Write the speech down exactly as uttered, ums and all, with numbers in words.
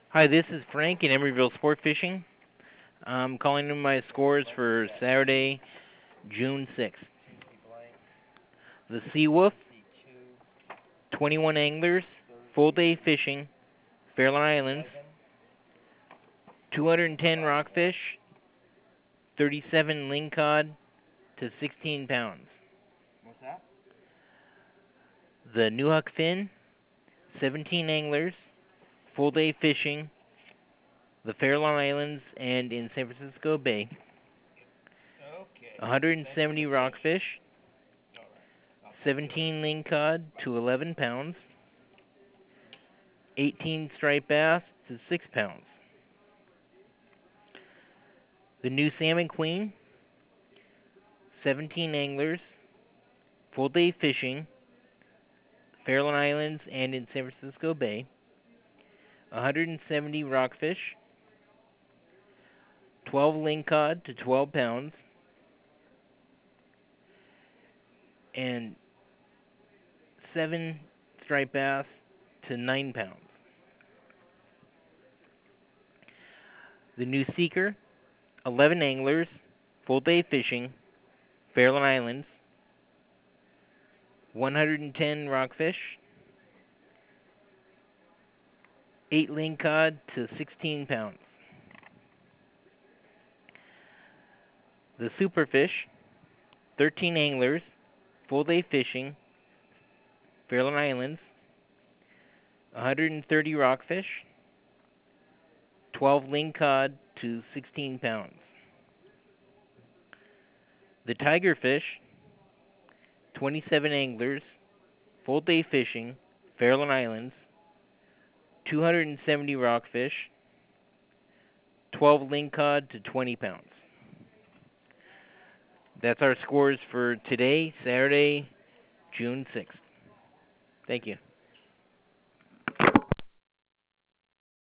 Hi, this is Frank in Emeryville Sport Fishing. I'm calling in my scores for Saturday, June sixth. The Seawolf, twenty-one anglers, full day fishing, Fairlawn Islands, two hundred ten rockfish, thirty-seven lingcod to sixteen pounds. What's that? The Newhook Fin, seventeen anglers, full day fishing, the Fairlawn Islands and in San Francisco Bay, Okay. one hundred Thanks for the seventy fish. rockfish, All right. I'll talk to you later. seventeen lingcod to eleven pounds, eighteen striped bass to six pounds. The new Salmon Queen, seventeen anglers, full day fishing, Fairlawn Islands and in San Francisco Bay, one hundred seventy rockfish, twelve lingcod to twelve pounds, and seven striped bass to nine pounds. The new Seeker, eleven anglers, full day fishing, Fairlawn Islands, one hundred ten rockfish, eight lingcod to sixteen pounds. The Superfish, thirteen anglers, full day fishing, Fairlawn Islands, one hundred thirty rockfish, twelve lingcod to sixteen pounds. The Tigerfish, twenty-seven anglers, full day fishing, Fairlawn Islands, two hundred seventy rockfish, twelve lingcod to twenty pounds. That's our scores for today, Saturday, June sixth. Thank you.